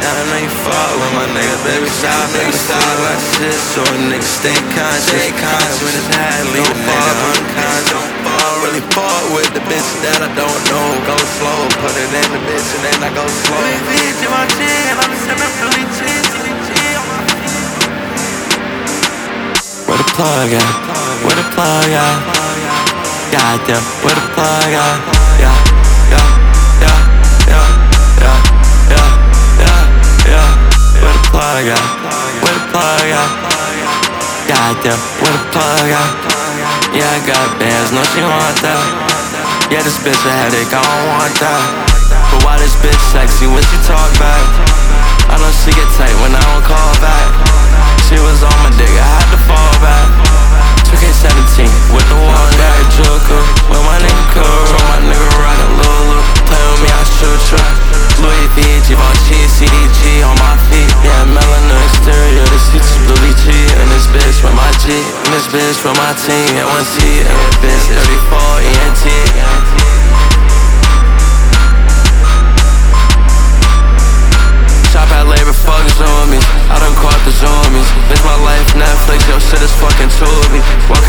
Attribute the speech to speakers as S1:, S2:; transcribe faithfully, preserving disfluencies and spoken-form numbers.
S1: Now I know you fuck with my niggas, baby. Shout niggas talk like shit, so a nigga stay conscious. Stay conscious when it's high, leave a nigga unconscious. I don't really fuck with the bitch that I don't know. Go slow, put it in the bitch and then I go slow. Louis V, Givenchy, and I'm sipping Philly cheese.
S2: Where the plug at? Where the plug at? Goddamn, where the plug at? Yeah, yeah, yeah, yeah, yeah, yeah, yeah, yeah. Where the plug at? Where the plug at? Goddamn, where the plug at? Yeah, I got bands, no she want that. Yeah, this bitch a headache, I don't want that. But why this bitch sexy when she talk back? I know she get tight when I don't call back. She was on my dick, I had to fall back. two K seventeen with the one guy Joker. With my nigga Kuro, my nigga rockin' Lulu. Play with me, I shoot you. Louis V, Givenchy, C D G on my feet. Yeah, melanin exterior, this heat's Louis G. And this bitch with my G, and this bitch with my team. And one C, and this bitch thirty-four E N T. Shop at labor, fucking zoomies. I done caught the zoomies. Bitch, my life Netflix, your shit is fucking Tubi.